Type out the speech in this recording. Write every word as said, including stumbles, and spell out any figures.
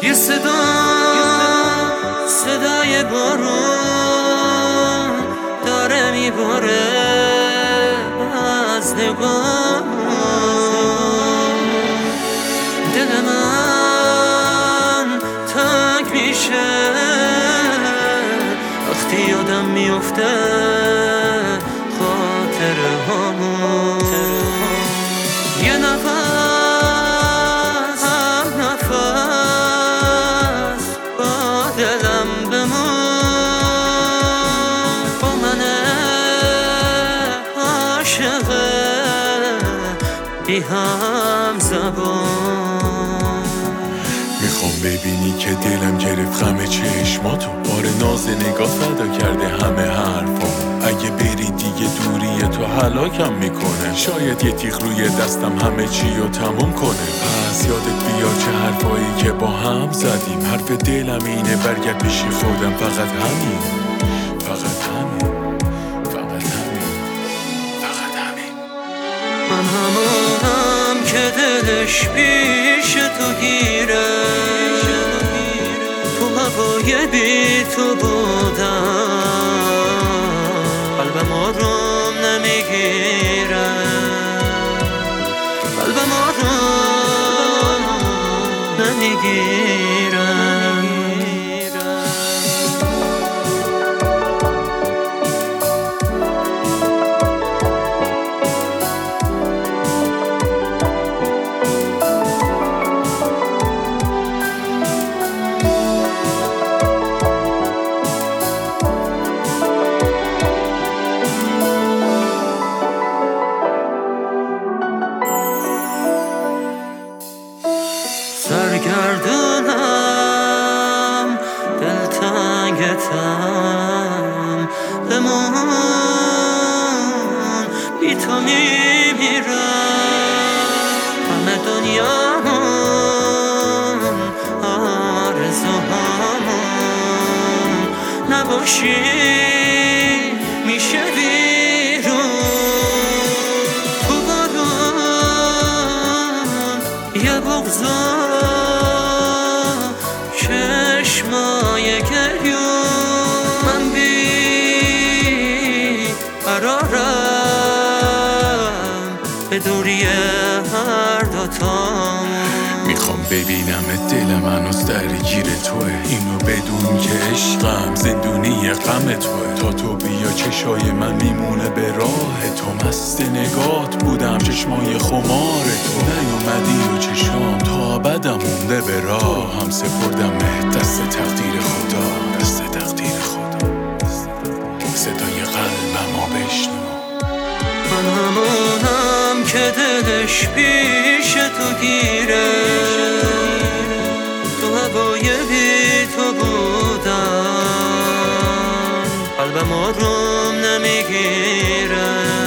یه صدا صدای بارون داره میباره از نگاه، دل من تنگ میشه وقتی یادم میفته خاطره هامون. یه نفس هم نفس با دلم بمون، با من عاشق بی هم زبان. میخوام ببینی که دلم گرفت غم چشماتو، بار ناز نگاه فدا کرده همه حرفامو. اگه بری دیگه دوری تو هلاکم میکنه، شاید یه تیغ روی دستم همه چی رو تموم کنه. پس یادت بیا چه حرفایی که با هم زدیم، حرف دلم اینه برگرد پیش خودم، فقط همین، فقط همین، فقط همین، فقط همین. من همونم که دلش پیش تو گیره، تو هوای بی تو بودم، قلبم آروم نمیگیره، قلبم آروم نمیگیره. سرگردونم دلتنگتم، بمون بی تو میمیرم. همه دنیامون آرزوهامون نباشی میشه ویرون. تو بارون یه بغضا چشمای گریون، من بی قرارم به دوری هر دوتامون. میخوام ببینم دل من از درگیر توه، اینو بدون که عشقم زندونی غم توه. تا تو بیا چشای من میمونه به راه تو، مست نگات بودم چشمای خمار تو. نیومدی و چشام تا ابدم مونده به راه، هم سپردم دست تقدیر خدا، دست تقدیر خدا. صدای قلبمو بشنو. من همونم که دلش پیش تو گیره، تو هوای بی تو بودم، قلبم آروم نمیگیره.